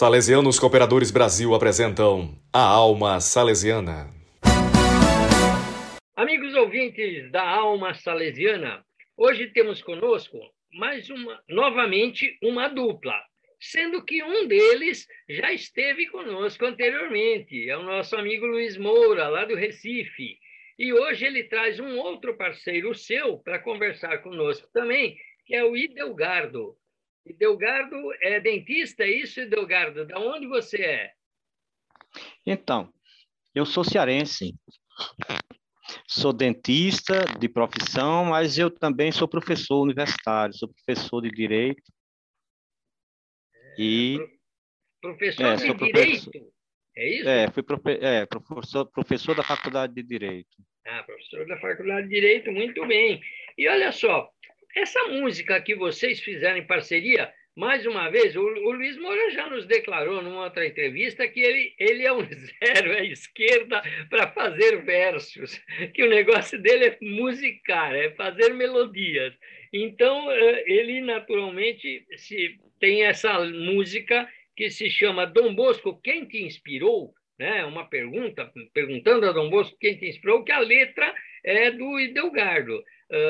Salesianos Cooperadores Brasil apresentam a Alma Salesiana. Amigos ouvintes da Alma Salesiana, hoje temos conosco novamente uma dupla, sendo que um deles já esteve conosco anteriormente, é o nosso amigo Luiz Moura, lá do Recife. E hoje ele traz um outro parceiro seu para conversar conosco também, que é o Idelgardo. Idelgardo é dentista, é isso, Idelgardo? Da onde você é? Então, eu sou cearense, sou dentista de profissão, mas eu também sou professor universitário, sou professor de Direito. Professor de Direito? É isso? Fui professor da Faculdade de Direito. Professor da Faculdade de Direito, muito bem. E olha só, essa música que vocês fizeram em parceria, mais uma vez, o Luiz Moura já nos declarou numa outra entrevista que ele é um zero à esquerda para fazer versos, que o negócio dele é musicar, é fazer melodias. Então, ele naturalmente tem essa música que se chama Dom Bosco, quem te inspirou? Né? Uma pergunta, perguntando a Dom Bosco quem te inspirou, que a letra é do Idelgardo.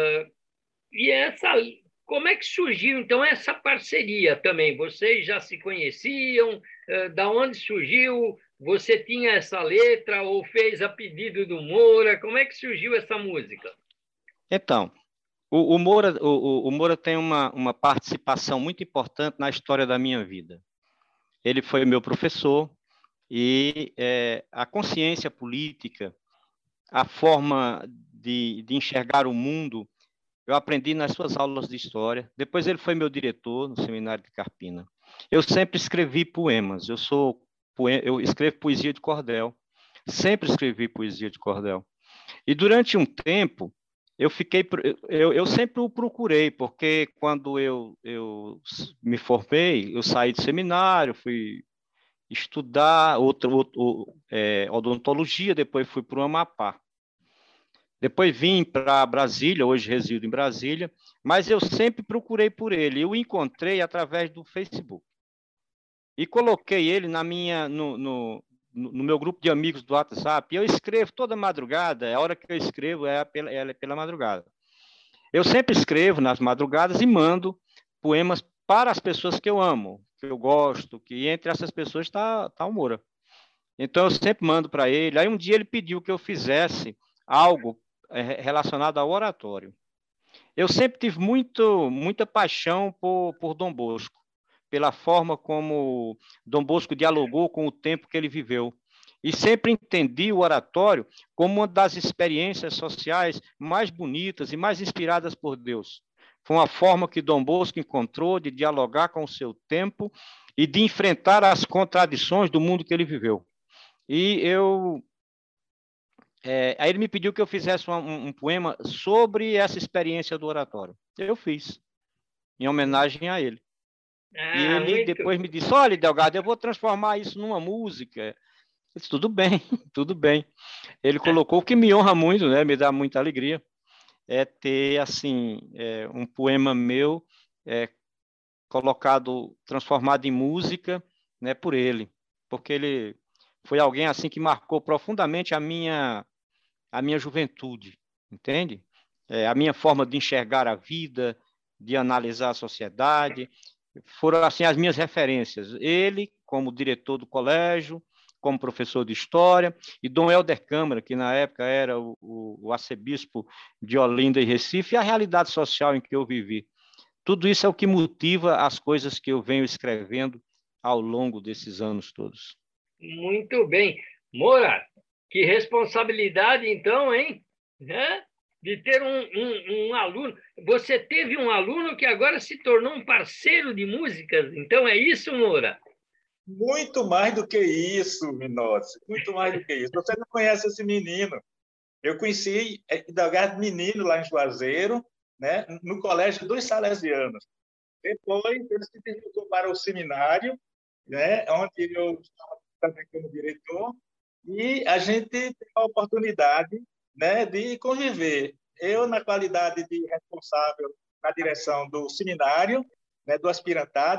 Como é que surgiu, então, essa parceria também? Vocês já se conheciam? Da onde surgiu? Você tinha essa letra ou fez a pedido do Moura? Como é que surgiu essa música? Então, o Moura tem uma participação muito importante na história da minha vida. Ele foi meu professor e a consciência política, a forma de enxergar o mundo, eu aprendi nas suas aulas de história. Depois ele foi meu diretor no seminário de Carpina. Eu sempre escrevi poemas. Eu escrevo poesia de cordel. Sempre escrevi poesia de cordel. E durante um tempo eu sempre o procurei, porque quando eu me formei, eu saí do seminário, fui estudar odontologia, depois fui para o Amapá. Depois vim para Brasília, hoje resido em Brasília, mas eu sempre procurei por ele. Eu o encontrei através do Facebook. E coloquei ele no meu grupo de amigos do WhatsApp. Eu escrevo toda madrugada, a hora que eu escrevo é pela madrugada. Eu sempre escrevo nas madrugadas e mando poemas para as pessoas que eu amo, que eu gosto, que entre essas pessoas está o Moura. Então eu sempre mando para ele. Aí um dia ele pediu que eu fizesse algo relacionado ao oratório. Eu sempre tive muita paixão por Dom Bosco, pela forma como Dom Bosco dialogou com o tempo que ele viveu. E sempre entendi o oratório como uma das experiências sociais mais bonitas e mais inspiradas por Deus. Foi uma forma que Dom Bosco encontrou de dialogar com o seu tempo e de enfrentar as contradições do mundo que ele viveu. E aí ele me pediu que eu fizesse um poema sobre essa experiência do oratório. Eu fiz, em homenagem a ele. E ele depois me disse, olha, Delgado, eu vou transformar isso numa música. Eu disse, tudo bem, tudo bem. Ele colocou, o que me honra muito, né, me dá muita alegria, é ter, assim, um poema meu transformado em música, né, por ele. Porque ele foi alguém, assim, que marcou profundamente a minha juventude, entende? A minha forma de enxergar a vida, de analisar a sociedade, foram assim as minhas referências. Ele, como diretor do colégio, como professor de história, e Dom Helder Câmara, que na época era o arcebispo de Olinda e Recife, e a realidade social em que eu vivi. Tudo isso é o que motiva as coisas que eu venho escrevendo ao longo desses anos todos. Muito bem. Moura, que responsabilidade, então, hein? De ter um aluno. Você teve um aluno que agora se tornou um parceiro de músicas. Então, é isso, Moura? Muito mais do que isso, Minossi. Muito mais do que isso. Você não conhece esse menino. Eu conheci Idelgardo menino lá em Juazeiro, né, no Colégio dos Salesianos. Depois, ele se deslocou para o seminário, né, onde eu estava também como diretor, e a gente teve a oportunidade, né, de conviver. Eu, na qualidade de responsável na direção do seminário, né, do aspirantado,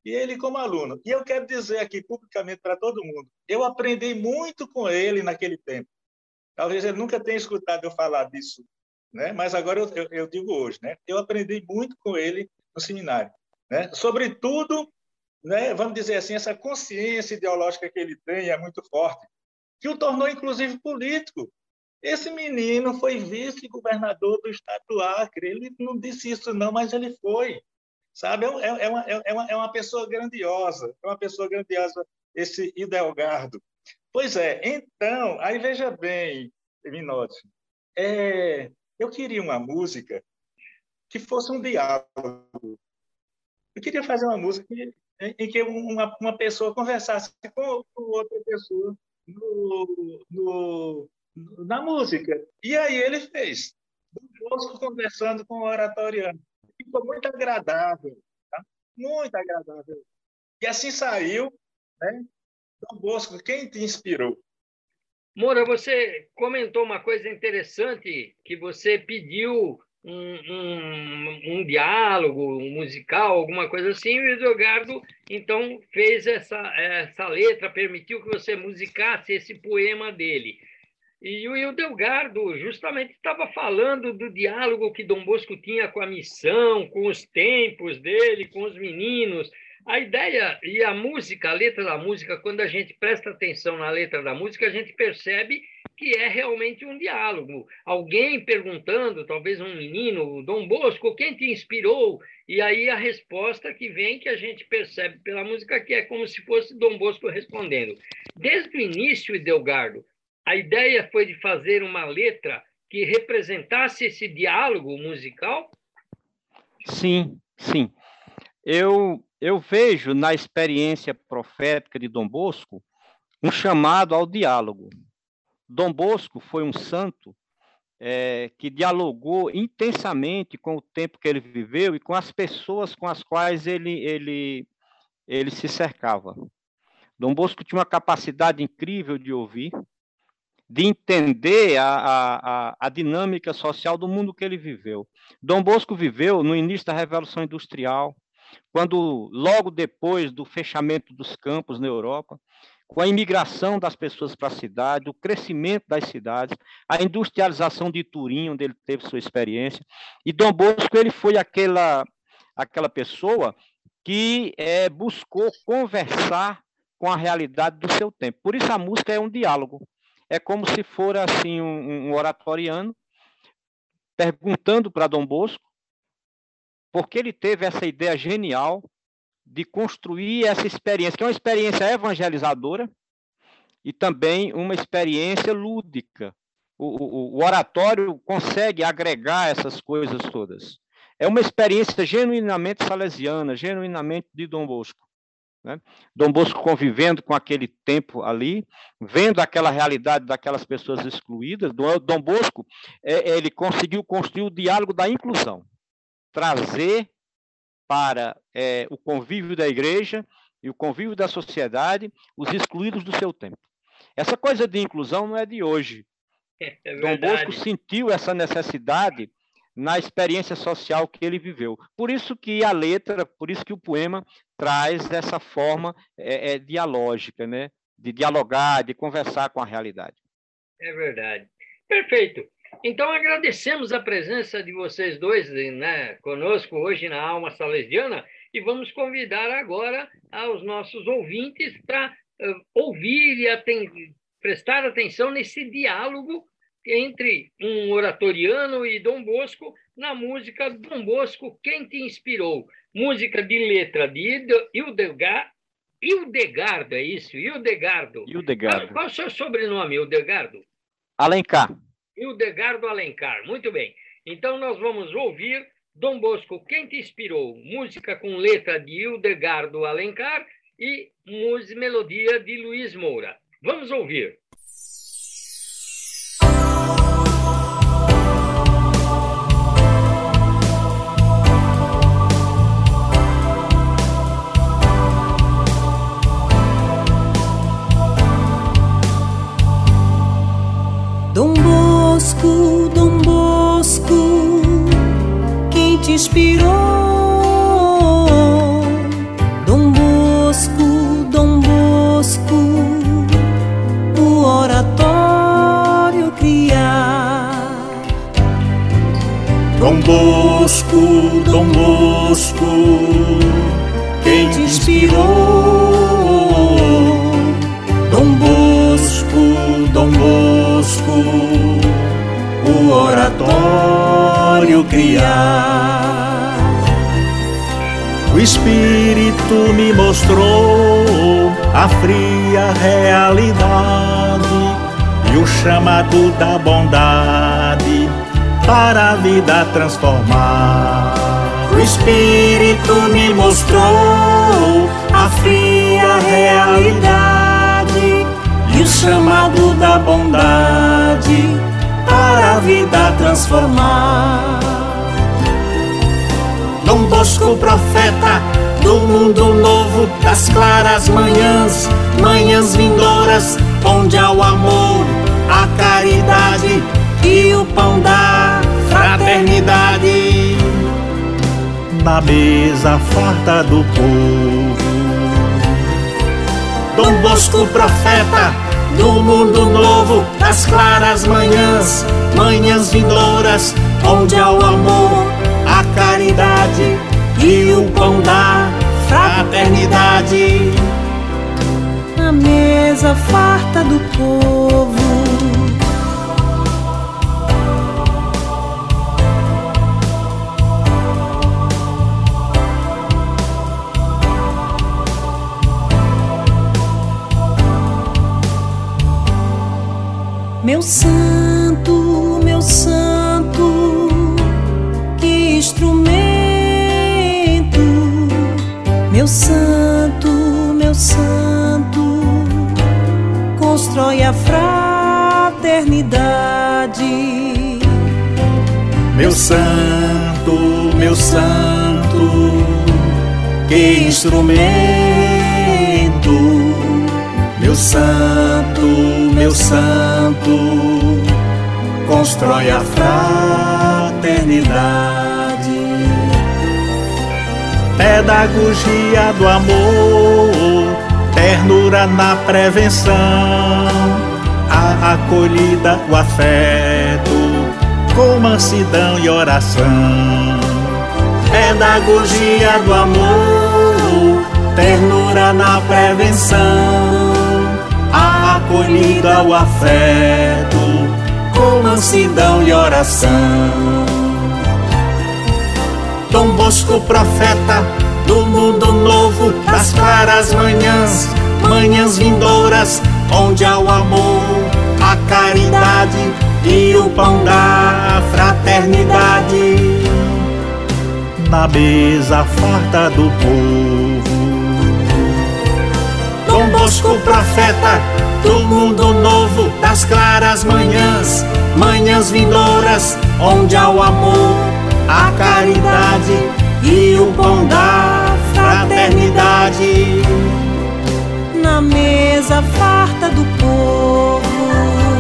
e ele como aluno. E eu quero dizer aqui publicamente para todo mundo, eu aprendi muito com ele naquele tempo. Talvez ele nunca tenha escutado eu falar disso, né? Mas agora eu digo hoje, né? Eu aprendi muito com ele no seminário, né? Sobretudo, né, vamos dizer assim, essa consciência ideológica que ele tem é muito forte, que o tornou, inclusive, político. Esse menino foi vice-governador do estado do Acre. Ele não disse isso, não, mas ele foi. Sabe? É uma pessoa grandiosa, esse Idelgardo. Pois é, então, aí veja bem, Minotti, eu queria uma música que fosse um diálogo. Eu queria fazer uma música em que uma pessoa conversasse com outra pessoa na música. E aí ele fez. Dom Bosco conversando com o oratoriano. Ficou muito agradável. Tá? Muito agradável. E assim saiu, né? Dom Bosco, quem te inspirou? Moura, você comentou uma coisa interessante, que você pediu um diálogo, um musical, alguma coisa assim, e o Edelgardo, então, fez essa letra, permitiu que você musicasse esse poema dele. E o Edelgardo justamente estava falando do diálogo que Dom Bosco tinha com a missão, com os tempos dele, com os meninos. A ideia e a música, a letra da música, quando a gente presta atenção na letra da música, a gente percebe que é realmente um diálogo. Alguém perguntando, talvez um menino, Dom Bosco, quem te inspirou? E aí a resposta que vem, que a gente percebe pela música, que é como se fosse Dom Bosco respondendo. Desde o início, Edelgardo, a ideia foi de fazer uma letra que representasse esse diálogo musical? Sim, sim. Eu vejo na experiência profética de Dom Bosco um chamado ao diálogo. Dom Bosco foi um santo que dialogou intensamente com o tempo que ele viveu e com as pessoas com as quais ele se cercava. Dom Bosco tinha uma capacidade incrível de ouvir, de entender a dinâmica social do mundo que ele viveu. Dom Bosco viveu no início da Revolução Industrial, quando, logo depois do fechamento dos campos na Europa, com a imigração das pessoas para a cidade, o crescimento das cidades, a industrialização de Turim, onde ele teve sua experiência. E Dom Bosco ele foi aquela pessoa que buscou conversar com a realidade do seu tempo. Por isso a música é um diálogo. É como se for assim um oratoriano perguntando para Dom Bosco, porque ele teve essa ideia genial de construir essa experiência, que é uma experiência evangelizadora e também uma experiência lúdica. O oratório consegue agregar essas coisas todas. É uma experiência genuinamente salesiana, genuinamente de Dom Bosco. Né? Dom Bosco convivendo com aquele tempo ali, vendo aquela realidade daquelas pessoas excluídas. Dom Bosco ele conseguiu construir o diálogo da inclusão, trazer para o convívio da igreja e o convívio da sociedade os excluídos do seu tempo. Essa coisa de inclusão não é de hoje. Dom Bosco sentiu essa necessidade na experiência social que ele viveu. Por isso que a letra, por isso que o poema traz essa forma dialógica, né? De dialogar, de conversar com a realidade. É verdade. Perfeito. Então, agradecemos a presença de vocês dois, né, conosco hoje na Alma Salesiana, e vamos convidar agora aos nossos ouvintes para ouvir e prestar atenção nesse diálogo entre um oratoriano e Dom Bosco na música Dom Bosco, Quem Te Inspirou? Música de letra de Hildegardo, é isso? Hildegardo. Qual é o seu sobrenome, Hildegardo? Alencar. Hildegardo Alencar. Muito bem. Então, nós vamos ouvir Dom Bosco, Quem Te Inspirou? Música com letra de Hildegardo Alencar e melodia de Luiz Moura. Vamos ouvir. Dom Bosco, quem te inspirou? Dom Dom Bosco, quem te inspirou? Dom Bosco, o oratório criar. O Espírito me mostrou a fria realidade e o chamado da bondade para a vida transformar. O Espírito me mostrou a fria realidade e o chamado da bondade para a vida transformar. Dom Bosco, profeta do mundo novo, das claras manhãs, manhãs vindouras, onde há o amor, a caridade e o pão da fraternidade. Na mesa farta do povo, Dom Bosco, profeta do mundo novo, das claras manhãs, manhãs vindouras, onde há o amor, a caridade e o pão da fraternidade. Na mesa farta do povo. Meu santo, que instrumento. Meu santo, constrói a fraternidade. Meu santo, que instrumento. Meu santo, constrói a fraternidade. Pedagogia do amor, ternura na prevenção, a acolhida, o afeto, com mansidão e oração. Pedagogia do amor, ternura na prevenção, a acolhida, o afeto, com mansidão e oração. Dom Bosco, profeta do mundo novo, das claras manhãs, manhãs vindouras, onde há o amor, a caridade e o pão da fraternidade. Na mesa farta do povo, Dom Bosco, profeta do mundo novo, das claras manhãs, manhãs vindouras, onde há o amor, a caridade e o pão da fraternidade. Na mesa farta do povo.